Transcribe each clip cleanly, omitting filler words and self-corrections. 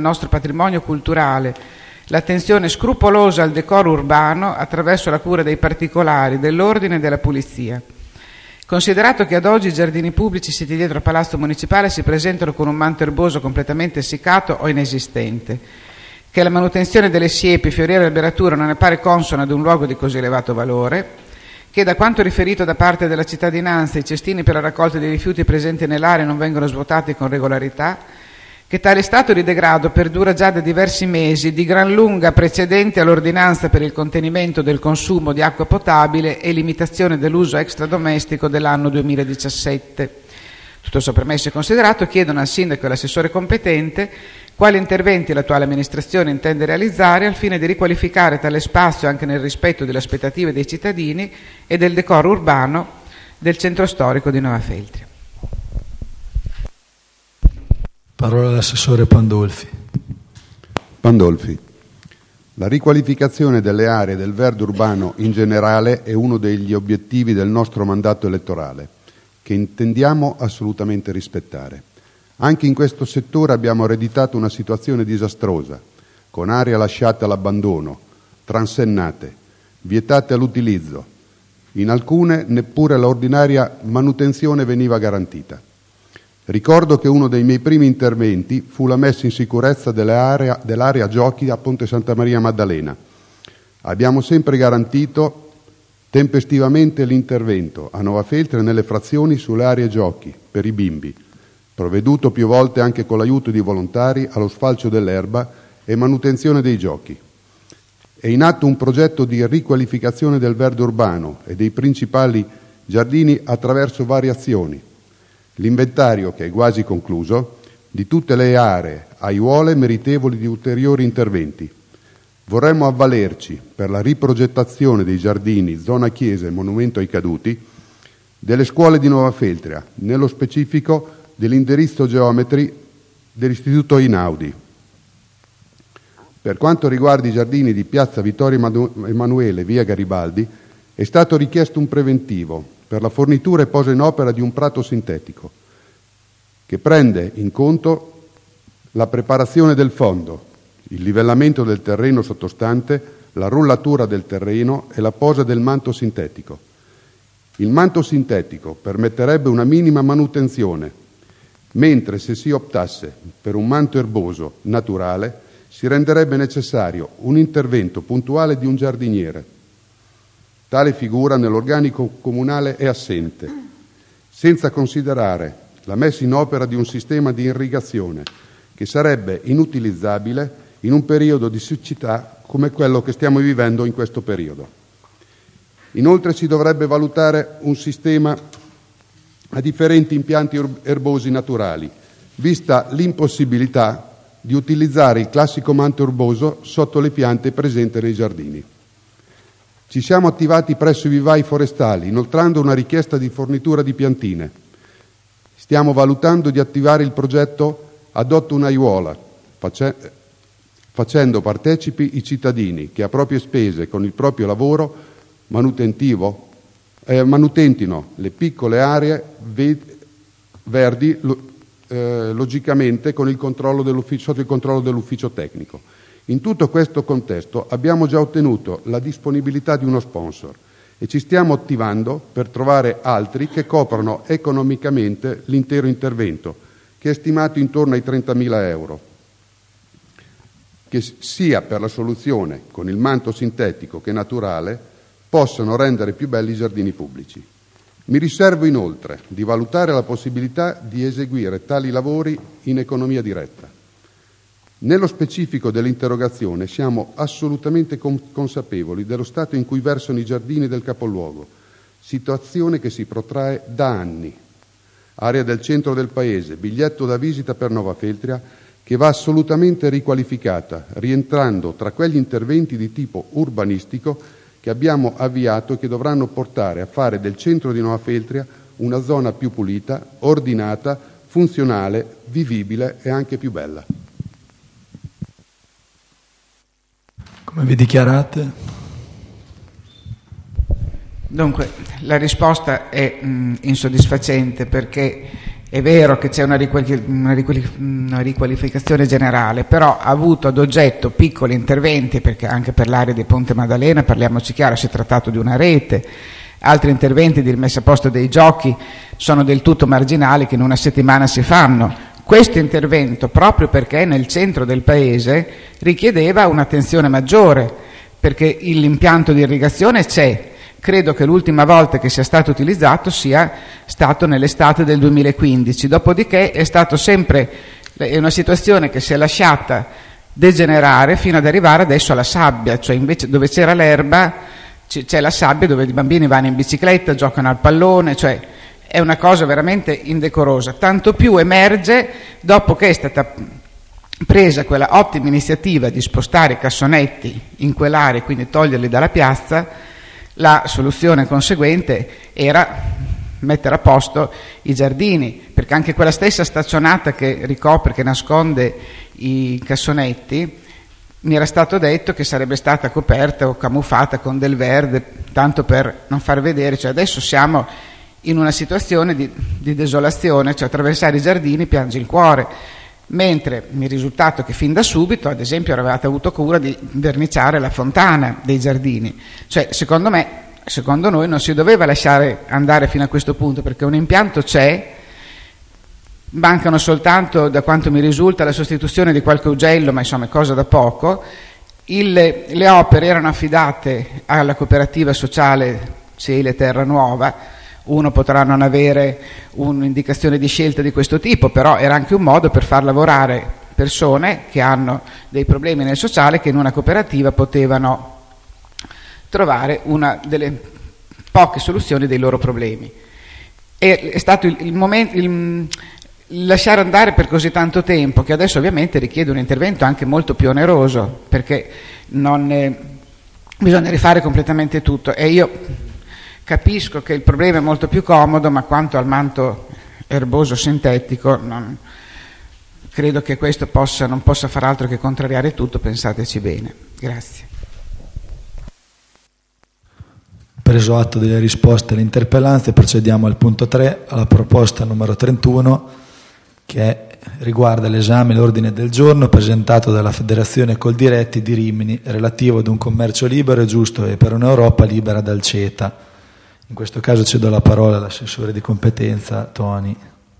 nostro patrimonio culturale l'attenzione scrupolosa al decoro urbano attraverso la cura dei particolari, dell'ordine e della pulizia. Considerato che ad oggi i giardini pubblici siti dietro al Palazzo Municipale si presentano con un manto erboso completamente essiccato o inesistente, che la manutenzione delle siepi, fioriere e alberatura non ne pare consona ad un luogo di così elevato valore, che da quanto riferito da parte della cittadinanza i cestini per la raccolta dei rifiuti presenti nell'area non vengono svuotati con regolarità, che tale stato di degrado perdura già da diversi mesi, di gran lunga precedente all'ordinanza per il contenimento del consumo di acqua potabile e limitazione dell'uso extradomestico dell'anno 2017. Tutto ciò premesso e considerato, chiedono al sindaco e all'assessore competente quali interventi l'attuale amministrazione intende realizzare al fine di riqualificare tale spazio anche nel rispetto delle aspettative dei cittadini e del decoro urbano del centro storico di Nova Feltria. Parola all'assessore Pandolfi. Pandolfi. La riqualificazione delle aree del verde urbano in generale è uno degli obiettivi del nostro mandato elettorale, che intendiamo assolutamente rispettare. Anche in questo settore abbiamo ereditato una situazione disastrosa, con aree lasciate all'abbandono, transennate, vietate all'utilizzo. In alcune neppure l'ordinaria manutenzione veniva garantita. Ricordo che uno dei miei primi interventi fu la messa in sicurezza dell'area giochi a Ponte Santa Maria Maddalena. Abbiamo sempre garantito tempestivamente l'intervento a Nova Feltria nelle frazioni sulle aree giochi per i bimbi, provveduto più volte anche con l'aiuto di volontari allo sfalcio dell'erba e manutenzione dei giochi. È in atto un progetto di riqualificazione del verde urbano e dei principali giardini attraverso varie azioni. L'inventario, che è quasi concluso, di tutte le aree aiuole meritevoli di ulteriori interventi. Vorremmo avvalerci, per la riprogettazione dei giardini, zona chiesa e monumento ai caduti, delle scuole di Nova Feltria, nello specifico dell'indirizzo geometri dell'Istituto Einaudi. Per quanto riguarda i giardini di Piazza Vittorio Emanuele, via Garibaldi, è stato richiesto un preventivo per la fornitura e posa in opera di un prato sintetico, che prende in conto la preparazione del fondo, il livellamento del terreno sottostante, la rullatura del terreno e la posa del manto sintetico. Il manto sintetico permetterebbe una minima manutenzione, mentre se si optasse per un manto erboso naturale si renderebbe necessario un intervento puntuale di un giardiniere. Tale figura nell'organico comunale è assente, senza considerare la messa in opera di un sistema di irrigazione che sarebbe inutilizzabile in un periodo di siccità come quello che stiamo vivendo in questo periodo. Inoltre si dovrebbe valutare un sistema a differenti impianti erbosi naturali, vista l'impossibilità di utilizzare il classico manto erboso sotto le piante presenti nei giardini. Ci siamo attivati presso i vivai forestali, inoltrando una richiesta di fornitura di piantine. Stiamo valutando di attivare il progetto Adotta un'aiuola, facendo partecipi i cittadini che a proprie spese con il proprio lavoro manutentino le piccole aree verdi, logicamente con sotto il controllo dell'ufficio tecnico. In tutto questo contesto abbiamo già ottenuto la disponibilità di uno sponsor e ci stiamo attivando per trovare altri che coprano economicamente l'intero intervento, che è stimato intorno ai 30.000 euro, che sia per la soluzione con il manto sintetico che naturale possano rendere più belli i giardini pubblici. Mi riservo inoltre di valutare la possibilità di eseguire tali lavori in economia diretta. Nello specifico dell'interrogazione siamo assolutamente consapevoli dello stato in cui versano i giardini del capoluogo, situazione che si protrae da anni. Area del centro del paese, biglietto da visita per Nova Feltria, che va assolutamente riqualificata, rientrando tra quegli interventi di tipo urbanistico che abbiamo avviato e che dovranno portare a fare del centro di Nova Feltria una zona più pulita, ordinata, funzionale, vivibile e anche più bella. Come vi dichiarate? Dunque, la risposta è insoddisfacente perché È vero che c'è una riqualificazione generale, però ha avuto ad oggetto piccoli interventi, perché anche per l'area di Ponte Maddalena, parliamoci chiaro, si è trattato di una rete. Altri interventi di rimessa a posto dei giochi sono del tutto marginali, che in una settimana si fanno. Questo intervento, proprio perché nel centro del paese, richiedeva un'attenzione maggiore, perché l'impianto di irrigazione c'è. Credo che l'ultima volta che sia stato utilizzato sia stato nell'estate del 2015, dopodiché è una situazione che si è lasciata degenerare fino ad arrivare adesso alla sabbia, cioè invece dove c'era l'erba c'è la sabbia, dove i bambini vanno in bicicletta, giocano al pallone, cioè è una cosa veramente indecorosa. Tanto più emerge dopo che è stata presa quella ottima iniziativa di spostare i cassonetti in quell'area, quindi toglierli dalla piazza. La soluzione conseguente era mettere a posto i giardini, perché anche quella stessa staccionata che ricopre, che nasconde i cassonetti, mi era stato detto che sarebbe stata coperta o camuffata con del verde, tanto per non far vedere. Cioè adesso siamo in una situazione di desolazione, cioè attraversare i giardini piange il cuore, mentre mi è risultato che fin da subito, ad esempio, avevate avuto cura di verniciare la fontana dei giardini. Cioè secondo noi non si doveva lasciare andare fino a questo punto, perché un impianto c'è. Mancano soltanto, da quanto mi risulta, la sostituzione di qualche ugello, ma insomma è cosa da poco. Le opere erano affidate alla cooperativa sociale Ciele Terra Nuova. Uno potrà non avere un'indicazione di scelta di questo tipo, però era anche un modo per far lavorare persone che hanno dei problemi nel sociale, che in una cooperativa potevano trovare una delle poche soluzioni dei loro problemi. È stato il momento, lasciare andare per così tanto tempo, che adesso ovviamente richiede un intervento anche molto più oneroso, perché bisogna rifare completamente tutto. E io capisco che il problema è molto più comodo, ma quanto al manto erboso sintetico credo che questo non possa far altro che contrariare tutto. Pensateci bene. Grazie. Preso atto delle risposte alle interpellanze, procediamo al punto 3, alla proposta numero 31, che riguarda l'esame e l'ordine del giorno presentato dalla Federazione Coldiretti di Rimini, relativo ad un commercio libero e giusto e per un'Europa libera dal CETA. In questo caso cedo la parola all'assessore di competenza, Toni.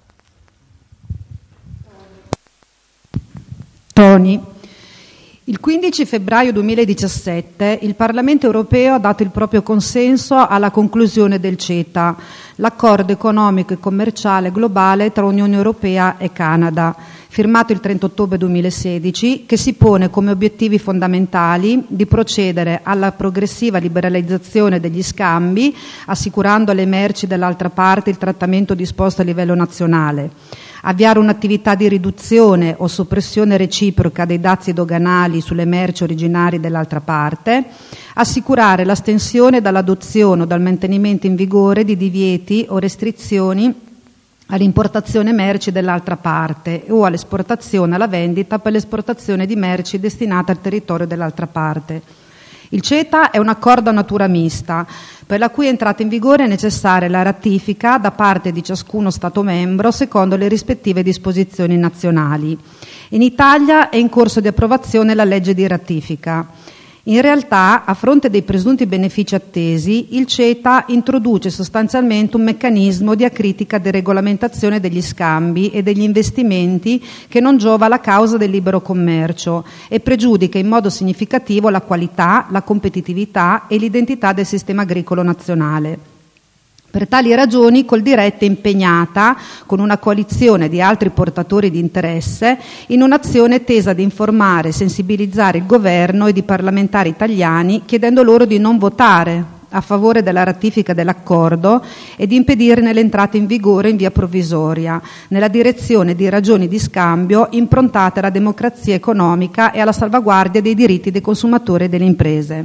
Il 15 febbraio 2017 il Parlamento europeo ha dato il proprio consenso alla conclusione del CETA, l'accordo economico e commerciale globale tra Unione Europea e Canada, firmato il 30 ottobre 2016, che si pone come obiettivi fondamentali di procedere alla progressiva liberalizzazione degli scambi, assicurando alle merci dall'altra parte il trattamento disposto a livello nazionale, avviare un'attività di riduzione o soppressione reciproca dei dazi doganali sulle merci originarie dell'altra parte, assicurare l'astensione dall'adozione o dal mantenimento in vigore di divieti o restrizioni all'importazione merci dell'altra parte o all'esportazione, alla vendita per l'esportazione di merci destinate al territorio dell'altra parte. Il CETA è un accordo a natura mista, per la cui entrata in vigore è necessaria la ratifica da parte di ciascuno Stato membro secondo le rispettive disposizioni nazionali. In Italia è in corso di approvazione la legge di ratifica. In realtà, a fronte dei presunti benefici attesi, il CETA introduce sostanzialmente un meccanismo di acritica deregolamentazione degli scambi e degli investimenti che non giova alla causa del libero commercio e pregiudica in modo significativo la qualità, la competitività e l'identità del sistema agricolo nazionale. Per tali ragioni Coldiretti è impegnata, con una coalizione di altri portatori di interesse, in un'azione tesa ad informare e sensibilizzare il governo ed i parlamentari italiani, chiedendo loro di non votare a favore della ratifica dell'accordo e di impedirne l'entrata in vigore in via provvisoria, nella direzione di ragioni di scambio improntate alla democrazia economica e alla salvaguardia dei diritti dei consumatori e delle imprese.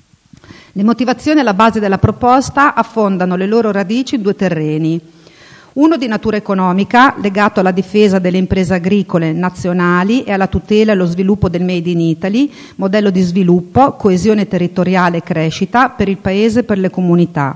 Le motivazioni alla base della proposta affondano le loro radici in due terreni. Uno di natura economica, legato alla difesa delle imprese agricole nazionali e alla tutela e allo sviluppo del Made in Italy, modello di sviluppo, coesione territoriale e crescita per il Paese e per le comunità.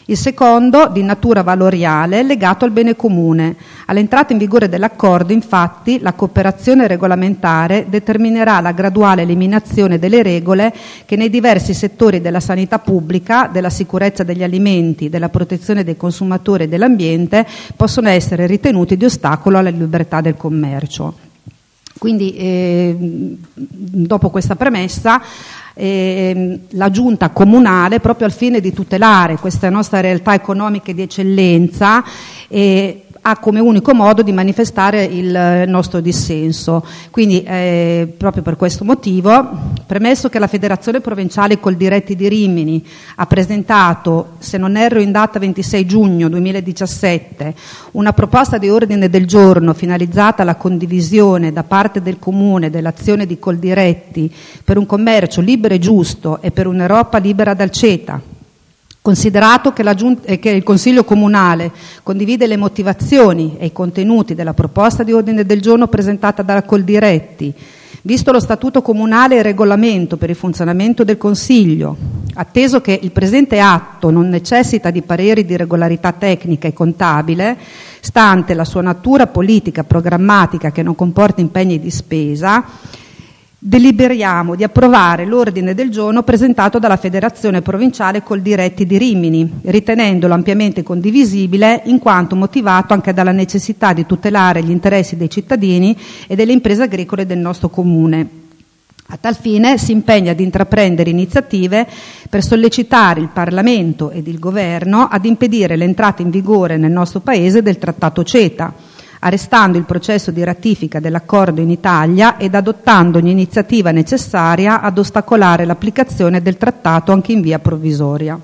Il secondo, di natura valoriale, legato al bene comune. All'entrata in vigore dell'accordo, infatti, la cooperazione regolamentare determinerà la graduale eliminazione delle regole che nei diversi settori della sanità pubblica, della sicurezza degli alimenti, della protezione dei consumatori e dell'ambiente possono essere ritenuti di ostacolo alla libertà del commercio. Quindi, dopo questa premessa, la giunta comunale, proprio al fine di tutelare queste nostre realtà economiche di eccellenza, ha come unico modo di manifestare il nostro dissenso. Quindi proprio per questo motivo, premesso che la Federazione Provinciale Coldiretti di Rimini ha presentato, se non erro in data 26 giugno 2017, una proposta di ordine del giorno finalizzata alla condivisione da parte del Comune dell'azione di Coldiretti per un commercio libero e giusto e per un'Europa libera dal CETA, considerato che il Consiglio Comunale condivide le motivazioni e i contenuti della proposta di ordine del giorno presentata dalla Coldiretti, visto lo Statuto Comunale e il regolamento per il funzionamento del Consiglio, atteso che il presente atto non necessita di pareri di regolarità tecnica e contabile, stante la sua natura politica programmatica che non comporta impegni di spesa, deliberiamo di approvare l'ordine del giorno presentato dalla Federazione Provinciale Coldiretti di Rimini, ritenendolo ampiamente condivisibile in quanto motivato anche dalla necessità di tutelare gli interessi dei cittadini e delle imprese agricole del nostro comune. A tal fine si impegna ad intraprendere iniziative per sollecitare il Parlamento ed il Governo ad impedire l'entrata in vigore nel nostro Paese del Trattato CETA, arrestando il processo di ratifica dell'accordo in Italia ed adottando ogni iniziativa necessaria ad ostacolare l'applicazione del trattato anche in via provvisoria.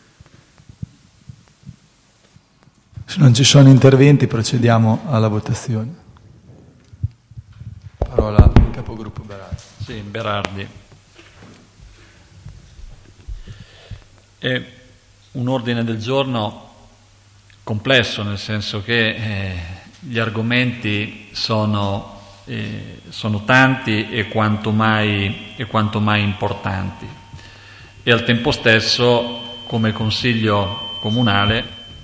Se non ci sono interventi procediamo alla votazione. Parola al capogruppo Berardi. Sì, Berardi. È un ordine del giorno complesso, nel senso che gli argomenti sono tanti e quanto mai importanti, e al tempo stesso, come Consiglio Comunale,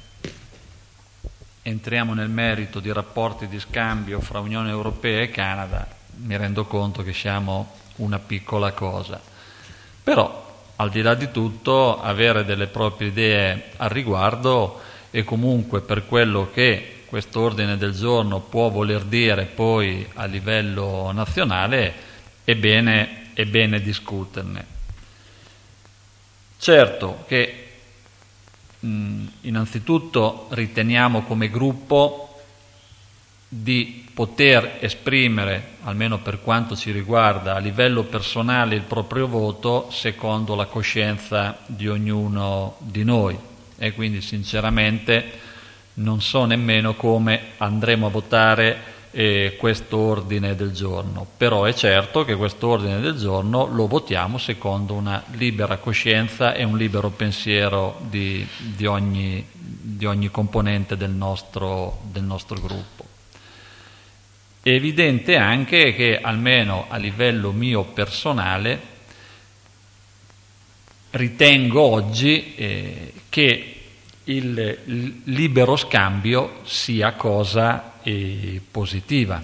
entriamo nel merito di rapporti di scambio fra Unione Europea e Canada. Mi rendo conto che siamo una piccola cosa, però al di là di tutto avere delle proprie idee al riguardo, e comunque per quello che questo ordine del giorno può voler dire poi a livello nazionale, è bene discuterne. Certo che innanzitutto riteniamo come gruppo di poter esprimere, almeno per quanto ci riguarda, a livello personale il proprio voto secondo la coscienza di ognuno di noi, e quindi sinceramente non so nemmeno come andremo a votare questo ordine del giorno, però è certo che questo ordine del giorno lo votiamo secondo una libera coscienza e un libero pensiero di ogni componente del nostro gruppo. È evidente anche che, almeno a livello mio personale, ritengo oggi che il libero scambio sia cosa positiva.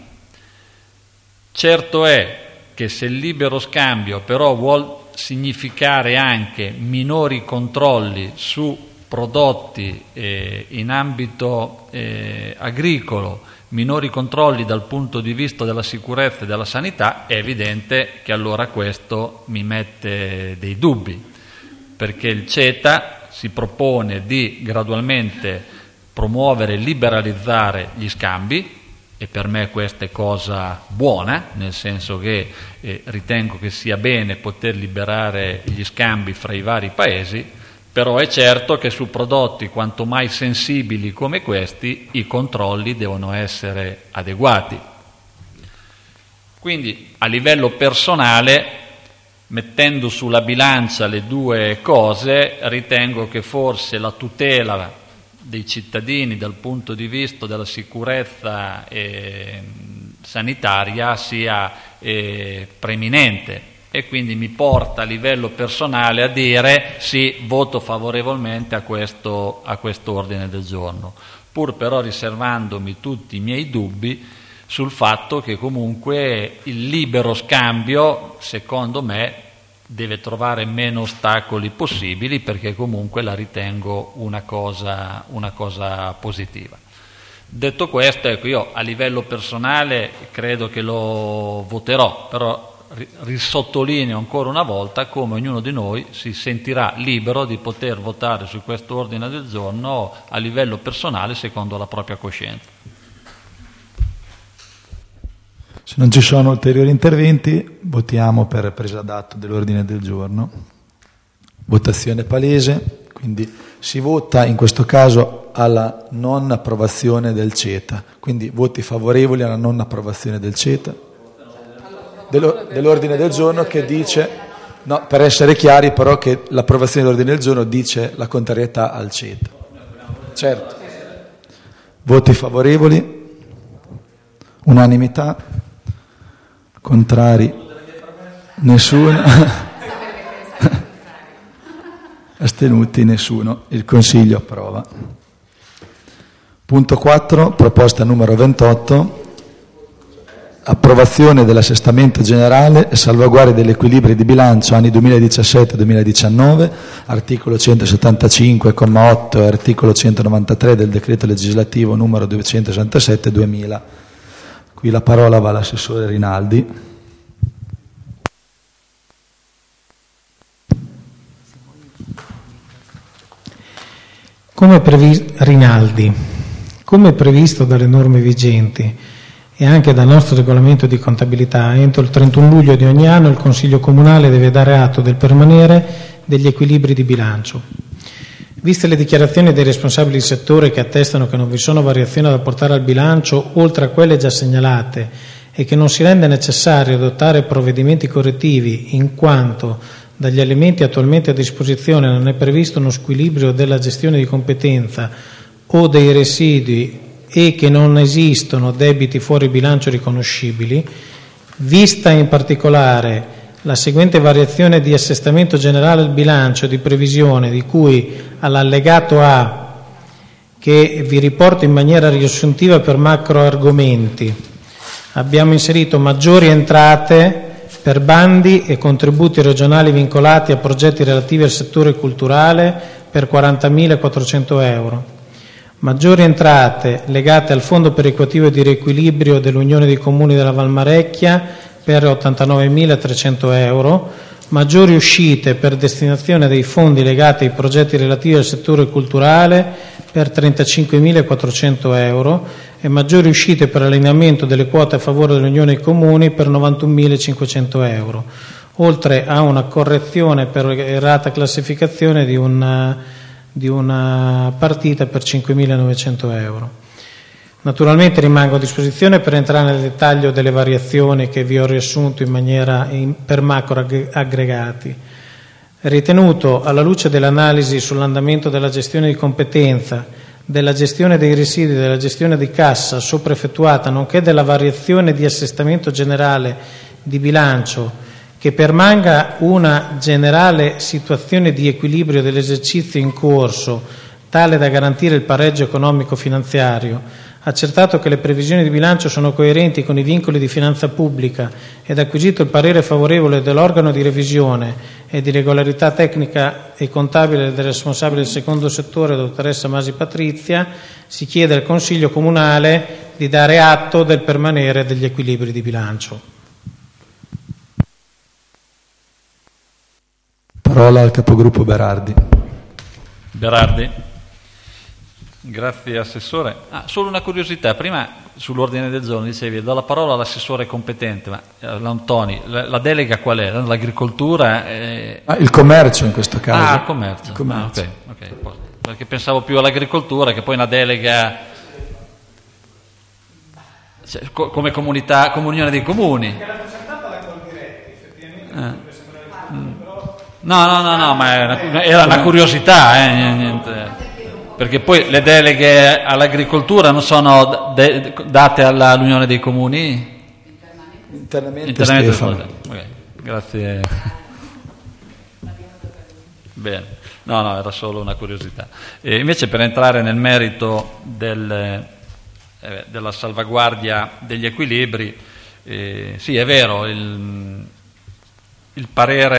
Certo è che se il libero scambio però vuol significare anche minori controlli su prodotti in ambito agricolo, minori controlli dal punto di vista della sicurezza e della sanità, è evidente che allora questo mi mette dei dubbi, perché il CETA si propone di gradualmente promuovere e liberalizzare gli scambi, e per me questa è cosa buona, nel senso che ritengo che sia bene poter liberare gli scambi fra i vari paesi, però è certo che su prodotti quanto mai sensibili come questi i controlli devono essere adeguati. Quindi a livello personale, mettendo sulla bilancia le due cose, ritengo che forse la tutela dei cittadini dal punto di vista della sicurezza sanitaria sia preminente, e quindi mi porta a livello personale a dire sì, voto favorevolmente a questo ordine del giorno, pur però riservandomi tutti i miei dubbi sul fatto che comunque il libero scambio, secondo me, deve trovare meno ostacoli possibili, perché comunque la ritengo una cosa positiva. Detto questo, ecco, io a livello personale credo che lo voterò, però risottolineo ancora una volta come ognuno di noi si sentirà libero di poter votare su questo ordine del giorno a livello personale secondo la propria coscienza. Se non ci sono ulteriori interventi, votiamo per presa d'atto dell'ordine del giorno. Votazione palese, quindi si vota in questo caso alla non approvazione del CETA. Quindi voti favorevoli alla non approvazione del CETA. Dell'ordine del giorno che dice, no, per essere chiari però, che l'approvazione dell'ordine del giorno dice la contrarietà al CETA. Certo. Voti favorevoli, unanimità. Contrari? Nessuno. Astenuti? Nessuno. Il Consiglio approva. Punto 4, proposta numero 28, approvazione dell'assestamento generale e salvaguardia degli equilibri di bilancio anni 2017-2019, articolo 175, comma 8 e articolo 193 del decreto legislativo numero 267-2000. Qui la parola va all'assessore Rinaldi. Come previsto dalle norme vigenti e anche dal nostro regolamento di contabilità, entro il 31 luglio di ogni anno il Consiglio Comunale deve dare atto del permanere degli equilibri di bilancio. Viste le dichiarazioni dei responsabili di settore che attestano che non vi sono variazioni da apportare al bilancio oltre a quelle già segnalate e che non si rende necessario adottare provvedimenti correttivi in quanto dagli elementi attualmente a disposizione non è previsto uno squilibrio della gestione di competenza o dei residui e che non esistono debiti fuori bilancio riconoscibili, vista in particolare la seguente variazione di assestamento generale al bilancio di previsione di cui all'allegato A, che vi riporto in maniera riassuntiva per macro argomenti, abbiamo inserito maggiori entrate per bandi e contributi regionali vincolati a progetti relativi al settore culturale per 40.400 euro, maggiori entrate legate al fondo perequativo e di riequilibrio dell'Unione dei Comuni della Valmarecchia per 89.300 euro, maggiori uscite per destinazione dei fondi legati ai progetti relativi al settore culturale per 35.400 euro e maggiori uscite per allineamento delle quote a favore dell'Unione dei Comuni per 91.500 euro, oltre a una correzione per errata classificazione di una partita per 5.900 euro. Naturalmente rimango a disposizione per entrare nel dettaglio delle variazioni che vi ho riassunto per macro aggregati. Ritenuto, alla luce dell'analisi sull'andamento della gestione di competenza, della gestione dei residui, della gestione di cassa sopra effettuata, nonché della variazione di assestamento generale di bilancio, che permanga una generale situazione di equilibrio dell'esercizio in corso, tale da garantire il pareggio economico-finanziario, accertato che le previsioni di bilancio sono coerenti con i vincoli di finanza pubblica ed acquisito il parere favorevole dell'organo di revisione e di regolarità tecnica e contabile del responsabile del secondo settore, dottoressa Masi Patrizia, si chiede al Consiglio Comunale di dare atto del permanere degli equilibri di bilancio. Parola al capogruppo Berardi. Grazie Assessore. Solo una curiosità, prima sull'ordine del giorno dicevi do la parola all'assessore competente, ma Lantoni, la delega qual è? L'agricoltura? Il commercio in questo caso. Il commercio. Ok. Perché pensavo più all'agricoltura, che poi è una delega come comunione dei comuni. Era presentata da Coldiretti, effettivamente. No, ma era una curiosità, niente. Perché poi le deleghe all'agricoltura non sono date all'Unione dei Comuni? Internamente Stefano. Okay. Grazie. Bene, no, era solo una curiosità. E invece, per entrare nel merito della salvaguardia degli equilibri, sì, è vero, il parere